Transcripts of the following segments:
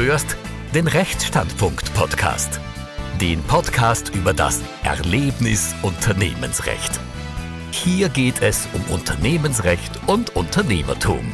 hörst den Rechtsstandpunkt-Podcast. Den Podcast über das Erlebnis Unternehmensrecht. Hier geht es um Unternehmensrecht und Unternehmertum.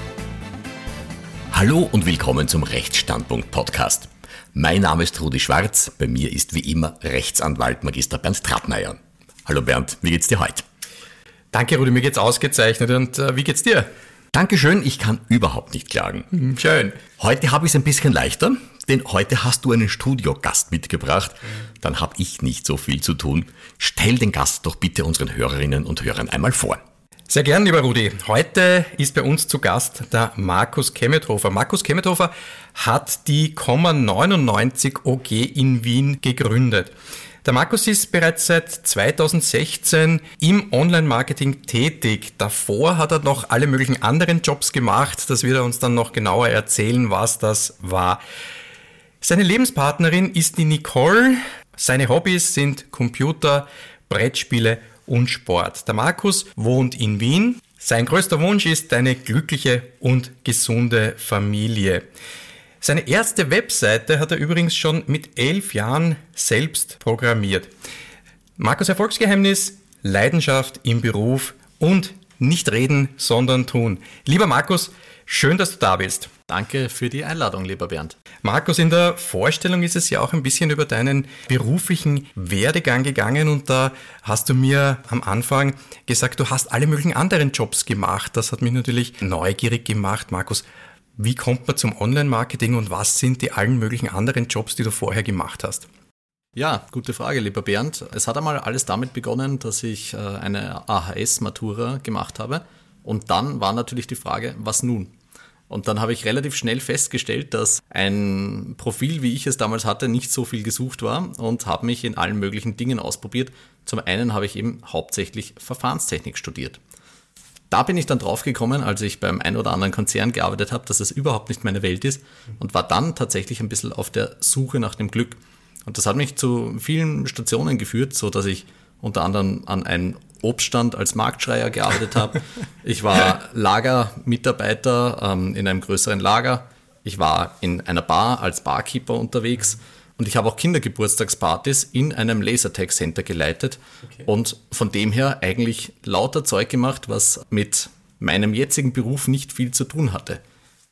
Hallo und willkommen zum Rechtsstandpunkt-Podcast. Mein Name ist Rudi Schwarz, bei mir ist wie immer Rechtsanwalt Magister Bernd Trattmeier. Hallo Bernd, wie geht's dir heute? Danke Rudi, mir geht's ausgezeichnet und wie geht's dir? Dankeschön, ich kann überhaupt nicht klagen. Schön. Heute habe ich es ein bisschen leichter, denn heute hast du einen Studiogast mitgebracht. Dann habe ich nicht so viel zu tun. Stell den Gast doch bitte unseren Hörerinnen und Hörern einmal vor. Sehr gern, lieber Rudi. Heute ist bei uns zu Gast der Markus Kemmethofer. Markus Kemmethofer hat die Komma99 OG in Wien gegründet. Der Markus ist bereits seit 2016 im Online-Marketing tätig. Davor hat er noch alle möglichen anderen Jobs gemacht. Das wird er uns dann noch genauer erzählen, was das war. Seine Lebenspartnerin ist die Nicole. Seine Hobbys sind Computer, Brettspiele und Sport. Der Markus wohnt in Wien. Sein größter Wunsch ist eine glückliche und gesunde Familie. Seine erste Webseite hat er übrigens schon mit 11 Jahren selbst programmiert. Markus' Erfolgsgeheimnis: Leidenschaft im Beruf und nicht reden, sondern tun. Lieber Markus, schön, dass du da bist. Danke für die Einladung, lieber Bernd. Markus, in der Vorstellung ist es ja auch ein bisschen über deinen beruflichen Werdegang gegangen und da hast du mir am Anfang gesagt, du hast alle möglichen anderen Jobs gemacht. Das hat mich natürlich neugierig gemacht. Markus, wie kommt man zum Online-Marketing und was sind die allen möglichen anderen Jobs, die du vorher gemacht hast? Ja, gute Frage, lieber Bernd. Es hat einmal alles damit begonnen, dass ich eine AHS-Matura gemacht habe und dann war natürlich die Frage, was nun? Und dann habe ich relativ schnell festgestellt, dass ein Profil, wie ich es damals hatte, nicht so viel gesucht war und habe mich in allen möglichen Dingen ausprobiert. Zum einen habe ich eben hauptsächlich Verfahrenstechnik studiert. Da bin ich dann drauf gekommen, als ich beim ein oder anderen Konzern gearbeitet habe, dass das überhaupt nicht meine Welt ist und war dann tatsächlich ein bisschen auf der Suche nach dem Glück. Und das hat mich zu vielen Stationen geführt, so dass ich unter anderem an einem Obststand als Marktschreier gearbeitet habe. Ich war Lagermitarbeiter in einem größeren Lager. Ich war in einer Bar als Barkeeper unterwegs. Und ich habe auch Kindergeburtstagspartys in einem Lasertag-Center geleitet und von dem her eigentlich lauter Zeug gemacht, was mit meinem jetzigen Beruf nicht viel zu tun hatte.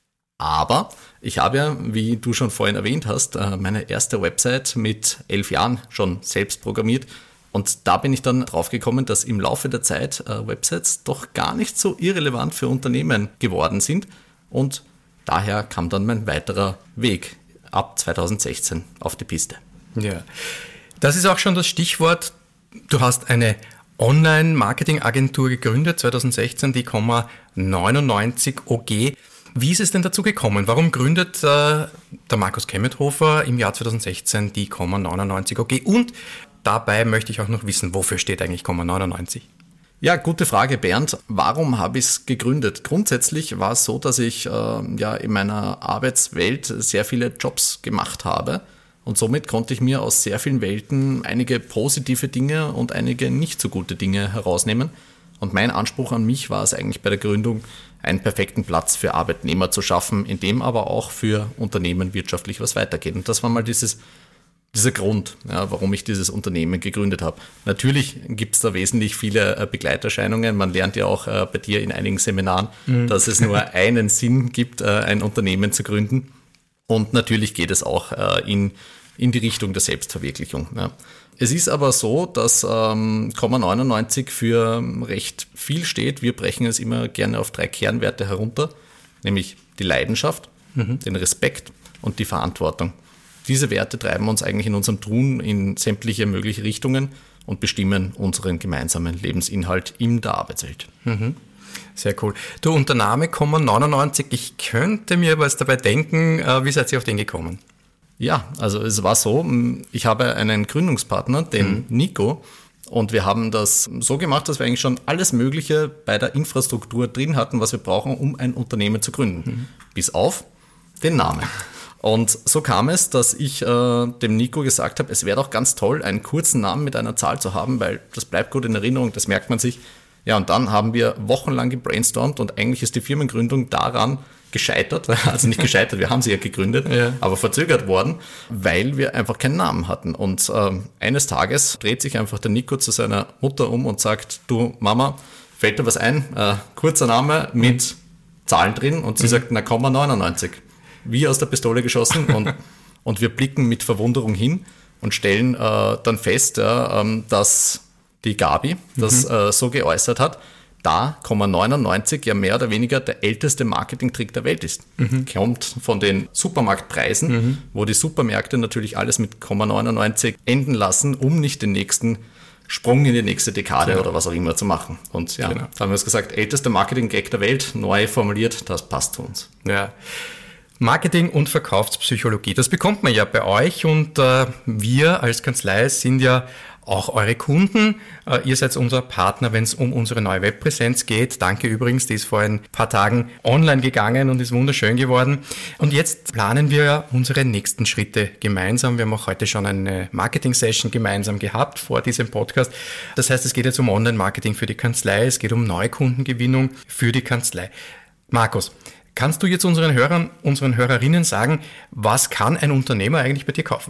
Aber ich habe ja, wie du schon vorhin erwähnt hast, meine erste Website mit 11 Jahren schon selbst programmiert. Und da bin ich dann drauf gekommen, dass im Laufe der Zeit Websites doch gar nicht so irrelevant für Unternehmen geworden sind. Und daher kam dann mein weiterer Weg ab 2016 auf die Piste. Ja, das ist auch schon das Stichwort. Du hast eine Online-Marketing-Agentur gegründet, 2016, die Komma99 OG. Wie ist es denn dazu gekommen? Warum gründet der Markus Kemmethofer im Jahr 2016 die Komma99 OG? Und dabei möchte ich auch noch wissen, wofür steht eigentlich Komma99? Ja, gute Frage, Bernd. Warum habe ich es gegründet? Grundsätzlich war es so, dass ich in meiner Arbeitswelt sehr viele Jobs gemacht habe und somit konnte ich mir aus sehr vielen Welten einige positive Dinge und einige nicht so gute Dinge herausnehmen. Und mein Anspruch an mich war es eigentlich bei der Gründung, einen perfekten Platz für Arbeitnehmer zu schaffen, in dem aber auch für Unternehmen wirtschaftlich was weitergeht. Und das war mal dieser Grund, warum ich dieses Unternehmen gegründet habe. Natürlich gibt es da wesentlich viele Begleiterscheinungen. Man lernt ja auch bei dir in einigen Seminaren, dass es nur einen Sinn gibt, ein Unternehmen zu gründen. Und natürlich geht es auch in die Richtung der Selbstverwirklichung. Ja. Es ist aber so, dass Komma99 für recht viel steht. Wir brechen es immer gerne auf 3 Kernwerte herunter, nämlich die Leidenschaft, den Respekt und die Verantwortung. Diese Werte treiben uns eigentlich in unserem Tun in sämtliche mögliche Richtungen und bestimmen unseren gemeinsamen Lebensinhalt in der Arbeitswelt. Sehr cool. Du, und der Name Komma99, ich könnte mir was dabei denken, wie seid ihr auf den gekommen? Ja, also es war so, ich habe einen Gründungspartner, den Nico, und wir haben das so gemacht, dass wir eigentlich schon alles Mögliche bei der Infrastruktur drin hatten, was wir brauchen, um ein Unternehmen zu gründen. Bis auf den Namen. Und so kam es, dass ich dem Nico gesagt habe, es wäre doch ganz toll, einen kurzen Namen mit einer Zahl zu haben, weil das bleibt gut in Erinnerung, das merkt man sich. Ja, und dann haben wir wochenlang gebrainstormt und eigentlich ist die Firmengründung daran gescheitert, also nicht gescheitert, wir haben sie ja gegründet, aber verzögert worden, weil wir einfach keinen Namen hatten. Und eines Tages dreht sich einfach der Nico zu seiner Mutter um und sagt, du Mama, fällt dir was ein? Kurzer Name mit Zahlen drin und sie sagt, 99. Wie aus der Pistole geschossen und wir blicken mit Verwunderung hin und stellen dann fest, dass die Gabi das so geäußert hat, da 99 ja mehr oder weniger der älteste Marketingtrick der Welt ist. Kommt von den Supermarktpreisen, wo die Supermärkte natürlich alles mit 99 enden lassen, um nicht den nächsten Sprung in die nächste Dekade oder was auch immer zu machen. Und da haben wir uns gesagt, ältester Marketing-Gag der Welt, neu formuliert, das passt zu uns. Ja. Marketing und Verkaufspsychologie, das bekommt man ja bei euch und wir als Kanzlei sind ja auch eure Kunden. Ihr seid unser Partner, wenn es um unsere neue Webpräsenz geht. Danke übrigens, die ist vor ein paar Tagen online gegangen und ist wunderschön geworden. Und jetzt planen wir unsere nächsten Schritte gemeinsam. Wir haben auch heute schon eine Marketing-Session gemeinsam gehabt vor diesem Podcast. Das heißt, es geht jetzt um Online-Marketing für die Kanzlei, es geht um Neukundengewinnung für die Kanzlei. Markus, kannst du jetzt unseren Hörern, unseren Hörerinnen sagen, was kann ein Unternehmer eigentlich bei dir kaufen?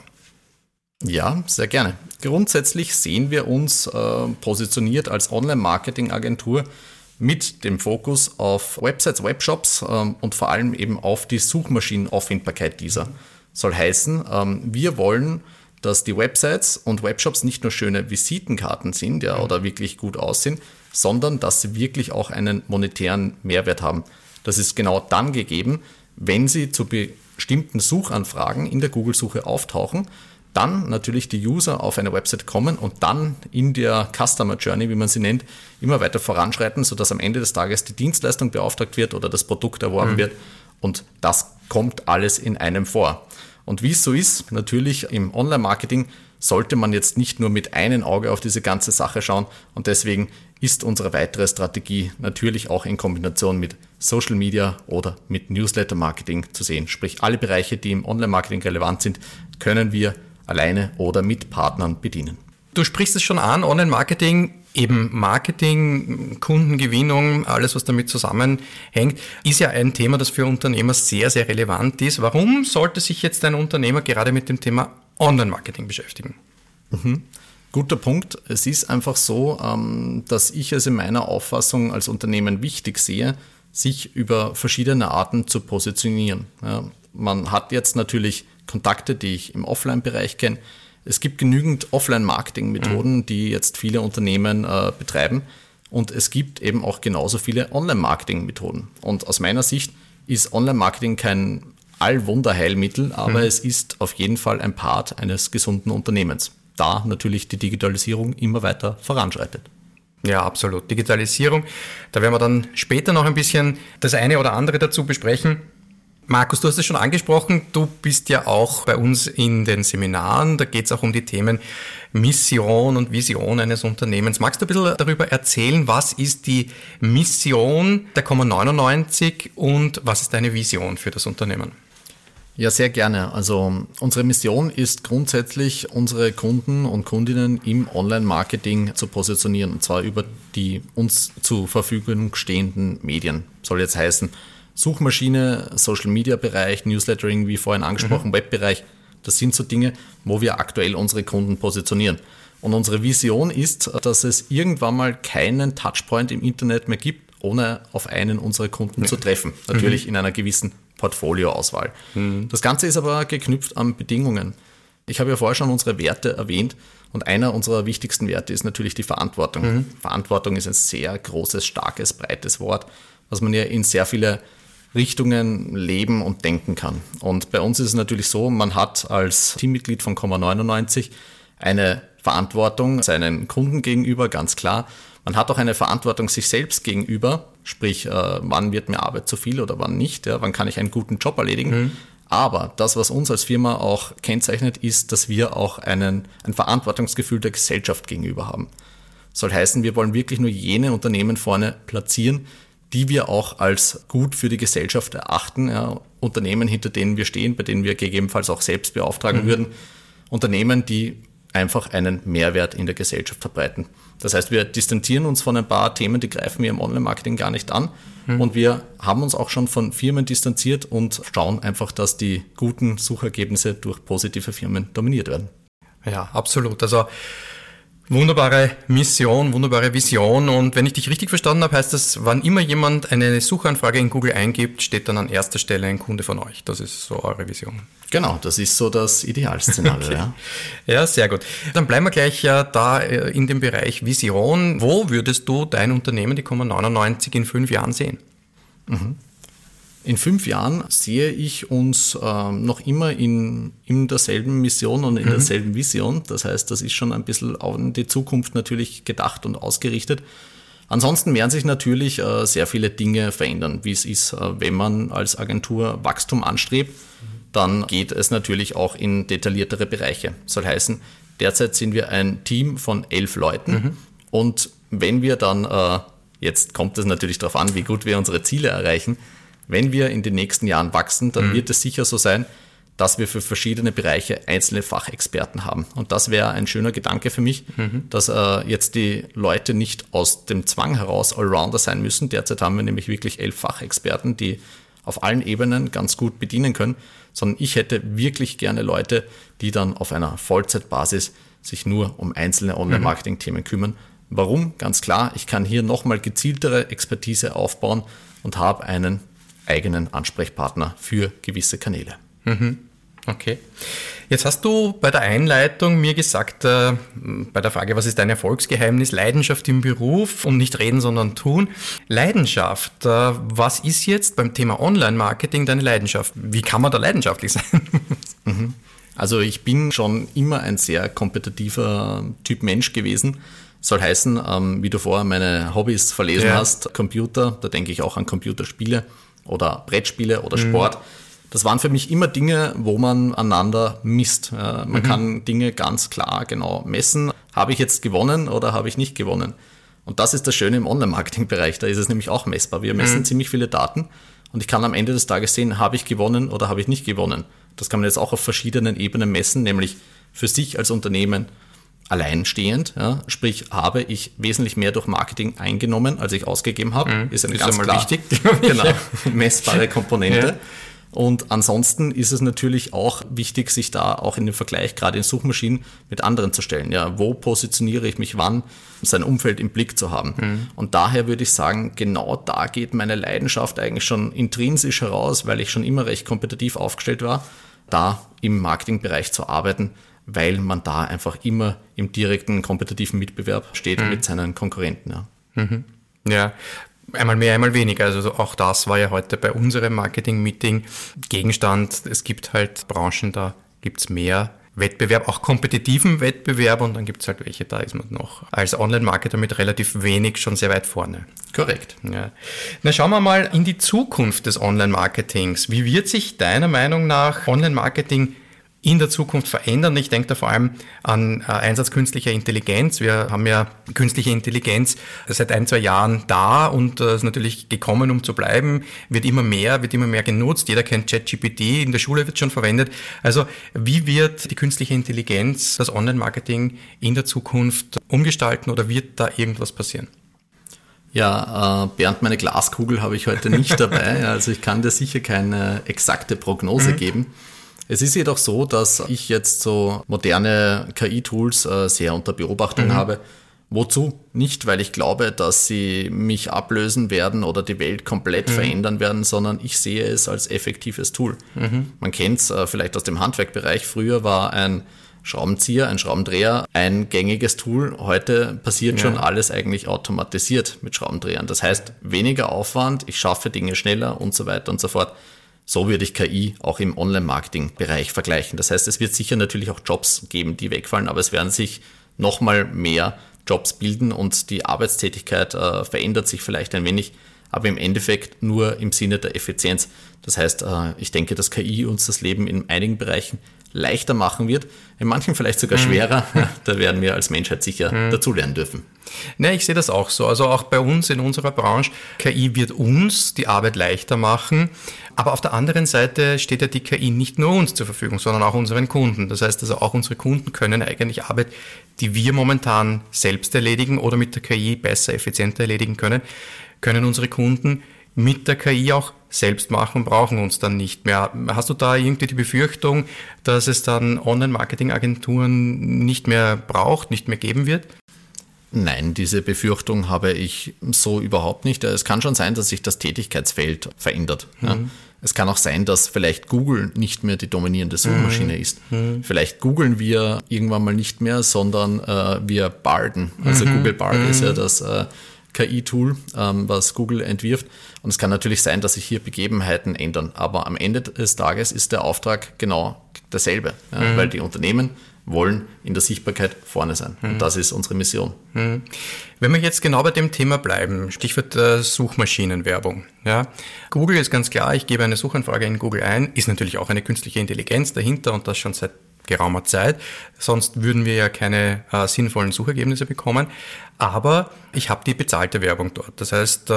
Ja, sehr gerne. Grundsätzlich sehen wir uns positioniert als Online-Marketing-Agentur mit dem Fokus auf Websites, Webshops und vor allem eben auf die Suchmaschinenauffindbarkeit dieser. Soll heißen, wir wollen, dass die Websites und Webshops nicht nur schöne Visitenkarten sind oder wirklich gut aussehen, sondern dass sie wirklich auch einen monetären Mehrwert haben. Das ist genau dann gegeben, wenn sie zu bestimmten Suchanfragen in der Google-Suche auftauchen, dann natürlich die User auf eine Website kommen und dann in der Customer Journey, wie man sie nennt, immer weiter voranschreiten, sodass am Ende des Tages die Dienstleistung beauftragt wird oder das Produkt erworben wird und das kommt alles in einem vor. Und wie es so ist, natürlich im Online-Marketing sollte man jetzt nicht nur mit einem Auge auf diese ganze Sache schauen und deswegen ist unsere weitere Strategie natürlich auch in Kombination mit Social Media oder mit Newsletter-Marketing zu sehen. Sprich, alle Bereiche, die im Online-Marketing relevant sind, können wir alleine oder mit Partnern bedienen. Du sprichst es schon an, Online-Marketing, eben Marketing, Kundengewinnung, alles was damit zusammenhängt, ist ja ein Thema, das für Unternehmer sehr, sehr relevant ist. Warum sollte sich jetzt ein Unternehmer gerade mit dem Thema Online-Marketing beschäftigen? Guter Punkt. Es ist einfach so, dass ich es in meiner Auffassung als Unternehmen wichtig sehe, sich über verschiedene Arten zu positionieren. Ja, man hat jetzt natürlich Kontakte, die ich im Offline-Bereich kenne. Es gibt genügend Offline-Marketing-Methoden, die jetzt viele Unternehmen betreiben. Und es gibt eben auch genauso viele Online-Marketing-Methoden. Und aus meiner Sicht ist Online-Marketing kein Allwunderheilmittel, aber es ist auf jeden Fall ein Part eines gesunden Unternehmens, da natürlich die Digitalisierung immer weiter voranschreitet. Ja, absolut. Digitalisierung, da werden wir dann später noch ein bisschen das eine oder andere dazu besprechen. Markus, du hast es schon angesprochen, du bist ja auch bei uns in den Seminaren, da geht es auch um die Themen Mission und Vision eines Unternehmens. Magst du ein bisschen darüber erzählen, was ist die Mission der Komma99 und was ist deine Vision für das Unternehmen? Ja, sehr gerne. Also unsere Mission ist grundsätzlich, unsere Kunden und Kundinnen im Online-Marketing zu positionieren, und zwar über die uns zur Verfügung stehenden Medien. Soll jetzt heißen, Suchmaschine, Social-Media-Bereich, Newslettering, wie vorhin angesprochen, Webbereich, das sind so Dinge, wo wir aktuell unsere Kunden positionieren. Und unsere Vision ist, dass es irgendwann mal keinen Touchpoint im Internet mehr gibt, ohne auf einen unserer Kunden zu treffen. Natürlich in einer gewissen Portfolioauswahl. Das Ganze ist aber geknüpft an Bedingungen. Ich habe ja vorher schon unsere Werte erwähnt und einer unserer wichtigsten Werte ist natürlich die Verantwortung. Verantwortung ist ein sehr großes, starkes, breites Wort, was man ja in sehr viele Richtungen leben und denken kann. Und bei uns ist es natürlich so, man hat als Teammitglied von Komma99 eine Verantwortung seinen Kunden gegenüber, ganz klar. Man hat auch eine Verantwortung sich selbst gegenüber, sprich, wann wird mir Arbeit zu viel oder wann nicht, wann kann ich einen guten Job erledigen. Aber das, was uns als Firma auch kennzeichnet, ist, dass wir auch ein Verantwortungsgefühl der Gesellschaft gegenüber haben. Soll heißen, wir wollen wirklich nur jene Unternehmen vorne platzieren, die wir auch als gut für die Gesellschaft erachten. Ja, Unternehmen, hinter denen wir stehen, bei denen wir gegebenenfalls auch selbst beauftragen würden. Unternehmen, die einfach einen Mehrwert in der Gesellschaft verbreiten. Das heißt, wir distanzieren uns von ein paar Themen, die greifen wir im Online-Marketing gar nicht an. Und wir haben uns auch schon von Firmen distanziert und schauen einfach, dass die guten Suchergebnisse durch positive Firmen dominiert werden. Ja, absolut. Also wunderbare Mission, wunderbare Vision. Und wenn ich dich richtig verstanden habe, heißt das, wann immer jemand eine Suchanfrage in Google eingibt, steht dann an erster Stelle ein Kunde von euch. Das ist so eure Vision. Genau, das ist so das Idealszenario. Okay. Ja, sehr gut. Dann bleiben wir gleich da in dem Bereich Vision. Wo würdest du dein Unternehmen, die Komma99, in 5 Jahren sehen? In 5 Jahren sehe ich uns noch immer in derselben Mission und in derselben Vision. Das heißt, das ist schon ein bisschen auch in die Zukunft natürlich gedacht und ausgerichtet. Ansonsten werden sich natürlich sehr viele Dinge verändern, wie es ist, wenn man als Agentur Wachstum anstrebt. Dann geht es natürlich auch in detailliertere Bereiche. Soll heißen, derzeit sind wir ein Team von 11 Leuten und wenn wir dann, jetzt kommt es natürlich darauf an, wie gut wir unsere Ziele erreichen, wenn wir in den nächsten Jahren wachsen, dann wird es sicher so sein, dass wir für verschiedene Bereiche einzelne Fachexperten haben. Und das wäre ein schöner Gedanke für mich, dass jetzt die Leute nicht aus dem Zwang heraus Allrounder sein müssen. Derzeit haben wir nämlich wirklich 11 Fachexperten, die auf allen Ebenen ganz gut bedienen können, sondern ich hätte wirklich gerne Leute, die dann auf einer Vollzeitbasis sich nur um einzelne Online-Marketing-Themen kümmern. Warum? Ganz klar, ich kann hier nochmal gezieltere Expertise aufbauen und habe einen eigenen Ansprechpartner für gewisse Kanäle. Okay. Jetzt hast du bei der Einleitung mir gesagt, bei der Frage, was ist dein Erfolgsgeheimnis? Leidenschaft im Beruf und nicht reden, sondern tun. Leidenschaft, was ist jetzt beim Thema Online-Marketing deine Leidenschaft? Wie kann man da leidenschaftlich sein? Also ich bin schon immer ein sehr kompetitiver Typ Mensch gewesen. Soll heißen, wie du vorher meine Hobbys verlesen hast, Computer, da denke ich auch an Computerspiele oder Brettspiele oder Sport. Das waren für mich immer Dinge, wo man einander misst. Man kann Dinge ganz klar genau messen. Habe ich jetzt gewonnen oder habe ich nicht gewonnen? Und das ist das Schöne im Online-Marketing-Bereich. Da ist es nämlich auch messbar. Wir messen ziemlich viele Daten und ich kann am Ende des Tages sehen, habe ich gewonnen oder habe ich nicht gewonnen. Das kann man jetzt auch auf verschiedenen Ebenen messen, nämlich für sich als Unternehmen alleinstehend. Ja, sprich, habe ich wesentlich mehr durch Marketing eingenommen, als ich ausgegeben habe. Ist ganz klar wichtig. Genau, messbare Komponente. Ja. Und ansonsten ist es natürlich auch wichtig, sich da auch in den Vergleich, gerade in Suchmaschinen, mit anderen zu stellen. Ja, wo positioniere ich mich wann, sein Umfeld im Blick zu haben. Und daher würde ich sagen, genau da geht meine Leidenschaft eigentlich schon intrinsisch heraus, weil ich schon immer recht kompetitiv aufgestellt war, da im Marketingbereich zu arbeiten, weil man da einfach immer im direkten kompetitiven Mitbewerb steht mit seinen Konkurrenten. Ja. Ja. Einmal mehr, einmal weniger. Also auch das war ja heute bei unserem Marketing-Meeting Gegenstand. Es gibt halt Branchen, da gibt es mehr Wettbewerb, auch kompetitiven Wettbewerb und dann gibt es halt welche, da ist man noch als Online-Marketer mit relativ wenig schon sehr weit vorne. Korrekt. Ja. Na, schauen wir mal in die Zukunft des Online-Marketings. Wie wird sich deiner Meinung nach Online-Marketing in der Zukunft verändern? Ich denke da vor allem an Einsatz künstlicher Intelligenz. Wir haben ja künstliche Intelligenz seit 1-2 Jahren da und ist natürlich gekommen, um zu bleiben, wird immer mehr genutzt. Jeder kennt ChatGPT, in der Schule wird schon verwendet. Also wie wird die künstliche Intelligenz das Online-Marketing in der Zukunft umgestalten oder wird da irgendwas passieren? Ja, Bernd, meine Glaskugel habe ich heute nicht dabei, also ich kann dir sicher keine exakte Prognose geben. Es ist jedoch so, dass ich jetzt so moderne KI-Tools sehr unter Beobachtung habe. Wozu? Nicht, weil ich glaube, dass sie mich ablösen werden oder die Welt komplett verändern werden, sondern ich sehe es als effektives Tool. Man kennt es vielleicht aus dem Handwerkbereich. Früher war ein Schraubenzieher, ein Schraubendreher ein gängiges Tool. Heute passiert schon alles eigentlich automatisiert mit Schraubendrehern. Das heißt, weniger Aufwand, ich schaffe Dinge schneller und so weiter und so fort. So würde ich KI auch im Online-Marketing-Bereich vergleichen. Das heißt, es wird sicher natürlich auch Jobs geben, die wegfallen, aber es werden sich nochmal mehr Jobs bilden und die Arbeitstätigkeit verändert sich vielleicht ein wenig. aber im Endeffekt nur im Sinne der Effizienz. Das heißt, ich denke, dass KI uns das Leben in einigen Bereichen leichter machen wird, in manchen vielleicht sogar schwerer. Da werden wir als Menschheit sicher dazulernen dürfen. Ne, ich sehe das auch so. Also auch bei uns in unserer Branche, KI wird uns die Arbeit leichter machen. Aber auf der anderen Seite steht ja die KI nicht nur uns zur Verfügung, sondern auch unseren Kunden. Das heißt also auch unsere Kunden können eigentlich Arbeit, die wir momentan selbst erledigen oder mit der KI besser, effizienter erledigen können unsere Kunden mit der KI auch selbst machen, brauchen uns dann nicht mehr. Hast du da irgendwie die Befürchtung, dass es dann Online-Marketing-Agenturen nicht mehr braucht, nicht mehr geben wird? Nein, diese Befürchtung habe ich so überhaupt nicht. Es kann schon sein, dass sich das Tätigkeitsfeld verändert. Ja. Es kann auch sein, dass vielleicht Google nicht mehr die dominierende Suchmaschine ist. Vielleicht googeln wir irgendwann mal nicht mehr, sondern wir Barden. Also Google Bard ist ja das KI-Tool, was Google entwirft. Und es kann natürlich sein, dass sich hier Begebenheiten ändern. Aber am Ende des Tages ist der Auftrag genau derselbe, weil die Unternehmen wollen in der Sichtbarkeit vorne sein. Und das ist unsere Mission. Wenn wir jetzt genau bei dem Thema bleiben, Stichwort Suchmaschinenwerbung. Ja. Google ist ganz klar, ich gebe eine Suchanfrage in Google ein, ist natürlich auch eine künstliche Intelligenz dahinter und das schon seit geraumer Zeit. Sonst würden wir ja keine sinnvollen Suchergebnisse bekommen. Aber ich habe die bezahlte Werbung dort. Das heißt,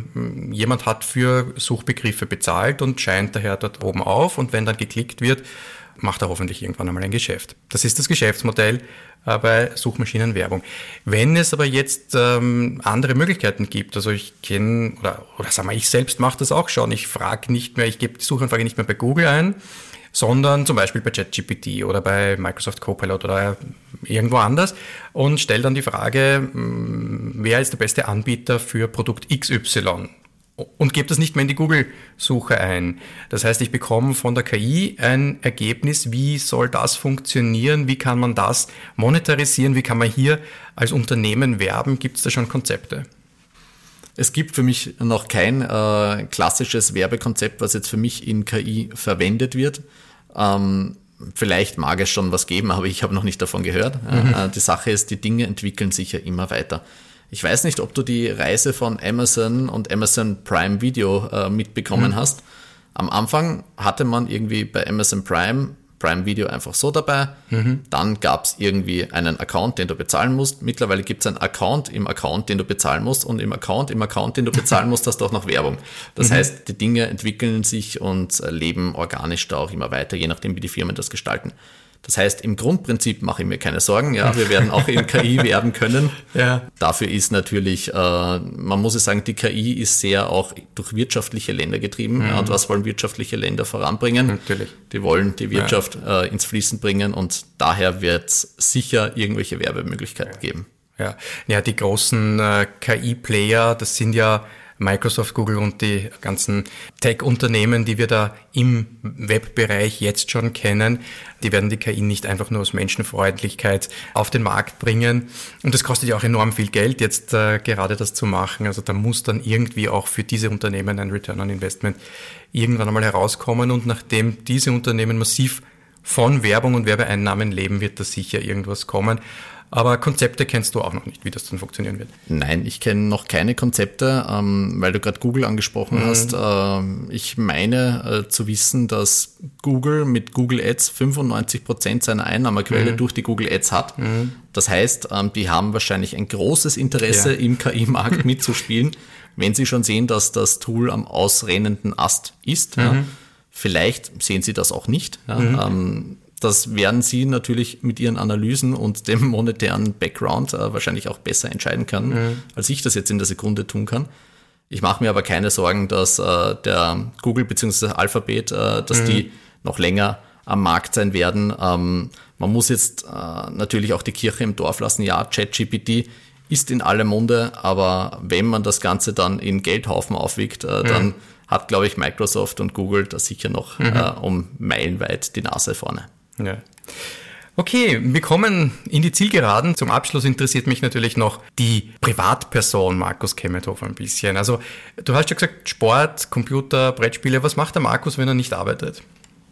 jemand hat für Suchbegriffe bezahlt und scheint daher dort oben auf. Und wenn dann geklickt wird, macht er hoffentlich irgendwann einmal ein Geschäft. Das ist das Geschäftsmodell bei Suchmaschinenwerbung. Wenn es aber jetzt andere Möglichkeiten gibt, also ich kenne, oder sagen wir, ich selbst mache das auch schon, ich frage nicht mehr, ich gebe die Suchanfrage nicht mehr bei Google ein, sondern zum Beispiel bei ChatGPT oder bei Microsoft Copilot oder irgendwo anders und stelle dann die Frage, wer ist der beste Anbieter für Produkt XY? Und gebe das nicht mehr in die Google-Suche ein. Das heißt, ich bekomme von der KI ein Ergebnis, wie soll das funktionieren, wie kann man das monetarisieren, wie kann man hier als Unternehmen werben, gibt es da schon Konzepte? Es gibt für mich noch kein klassisches Werbekonzept, was jetzt für mich in KI verwendet wird. Vielleicht mag es schon was geben, aber ich habe noch nicht davon gehört. Die Sache ist, die Dinge entwickeln sich ja immer weiter. Ich weiß nicht, ob du die Reise von Amazon und Amazon Prime Video mitbekommen hast. Am Anfang hatte man irgendwie bei Amazon Prime Video einfach so dabei. Dann gab es irgendwie einen Account, den du bezahlen musst. Mittlerweile gibt es einen Account im Account, den du bezahlen musst. Und im Account, den du bezahlen musst, hast du auch noch Werbung. Das heißt, die Dinge entwickeln sich und leben organisch da auch immer weiter, je nachdem, wie die Firmen das gestalten. Das heißt, im Grundprinzip mache ich mir keine Sorgen. Ja, wir werden auch in KI werben können. Ja. Dafür ist natürlich, man muss es sagen, die KI ist sehr auch durch wirtschaftliche Länder getrieben. Ja, und was wollen wirtschaftliche Länder voranbringen? Natürlich. Die wollen die Wirtschaft ins Fließen bringen und daher wird es sicher irgendwelche Werbemöglichkeiten geben. Ja, die großen KI-Player, das sind ja Microsoft, Google und die ganzen Tech-Unternehmen, die wir da im Webbereich jetzt schon kennen, die werden die KI nicht einfach nur aus Menschenfreundlichkeit auf den Markt bringen. Und das kostet ja auch enorm viel Geld, jetzt gerade das zu machen. Also da muss dann irgendwie auch für diese Unternehmen ein Return on Investment irgendwann einmal herauskommen. Und nachdem diese Unternehmen massiv von Werbung und Werbeeinnahmen leben, wird da sicher irgendwas kommen. Aber Konzepte kennst du auch noch nicht, wie das dann funktionieren wird. Nein, ich kenne noch keine Konzepte, weil du gerade Google angesprochen hast. Ich meine zu wissen, dass Google mit Google Ads 95% seiner Einnahmequelle durch die Google Ads hat. Das heißt, die haben wahrscheinlich ein großes Interesse im KI-Markt mitzuspielen, wenn sie schon sehen, dass das Tool am ausrennenden Ast ist. Vielleicht sehen sie das auch nicht. Das werden Sie natürlich mit Ihren Analysen und dem monetären Background wahrscheinlich auch besser entscheiden können, als ich das jetzt in der Sekunde tun kann. Ich mache mir aber keine Sorgen, dass der Google bzw. Alphabet, dass die noch länger am Markt sein werden. Man muss jetzt natürlich auch die Kirche im Dorf lassen. Ja, ChatGPT ist in aller Munde, aber wenn man das Ganze dann in Geldhaufen aufwiegt, dann hat, glaube ich, Microsoft und Google da sicher noch um meilenweit die Nase vorne. Ja. Okay, wir kommen in die Zielgeraden. Zum Abschluss interessiert mich natürlich noch die Privatperson Markus Kemmethofer ein bisschen. Also du hast ja gesagt, Sport, Computer, Brettspiele. Was macht der Markus, wenn er nicht arbeitet?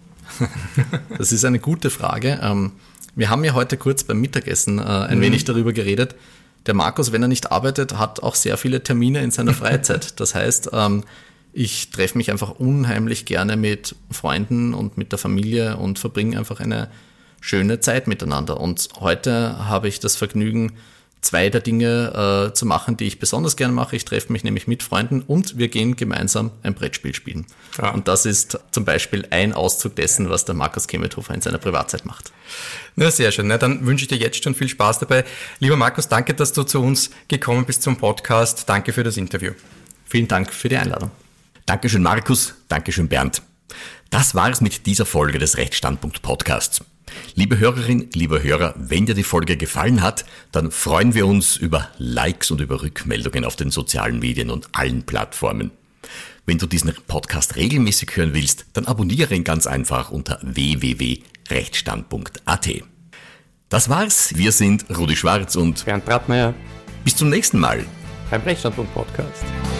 Das ist eine gute Frage. Wir haben ja heute kurz beim Mittagessen ein wenig darüber geredet. Der Markus, wenn er nicht arbeitet, hat auch sehr viele Termine in seiner Freizeit. Das heißt, ich treffe mich einfach unheimlich gerne mit Freunden und mit der Familie und verbringe einfach eine schöne Zeit miteinander. Und heute habe ich das Vergnügen, 2 der Dinge zu machen, die ich besonders gerne mache. Ich treffe mich nämlich mit Freunden und wir gehen gemeinsam ein Brettspiel spielen. Ja. Und das ist zum Beispiel ein Auszug dessen, was der Markus Kemmethofer in seiner Privatzeit macht. Na, sehr schön. Na, dann wünsche ich dir jetzt schon viel Spaß dabei. Lieber Markus, danke, dass du zu uns gekommen bist zum Podcast. Danke für das Interview. Vielen Dank für die Einladung. Dankeschön, Markus. Dankeschön, Bernd. Das war es mit dieser Folge des Rechtsstandpunkt-Podcasts. Liebe Hörerin, lieber Hörer, wenn dir die Folge gefallen hat, dann freuen wir uns über Likes und über Rückmeldungen auf den sozialen Medien und allen Plattformen. Wenn du diesen Podcast regelmäßig hören willst, dann abonniere ihn ganz einfach unter www.rechtsstandpunkt.at. Das war's. Wir sind Rudi Schwarz und Bernd Brattmeier. Bis zum nächsten Mal beim Rechtsstandpunkt-Podcast.